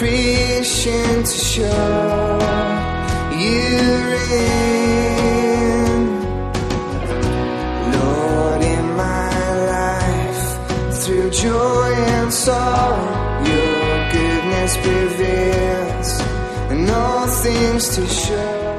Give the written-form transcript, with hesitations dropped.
creation to show you're in. Lord, in my life, through joy and sorrow, your goodness prevails, and all things to show.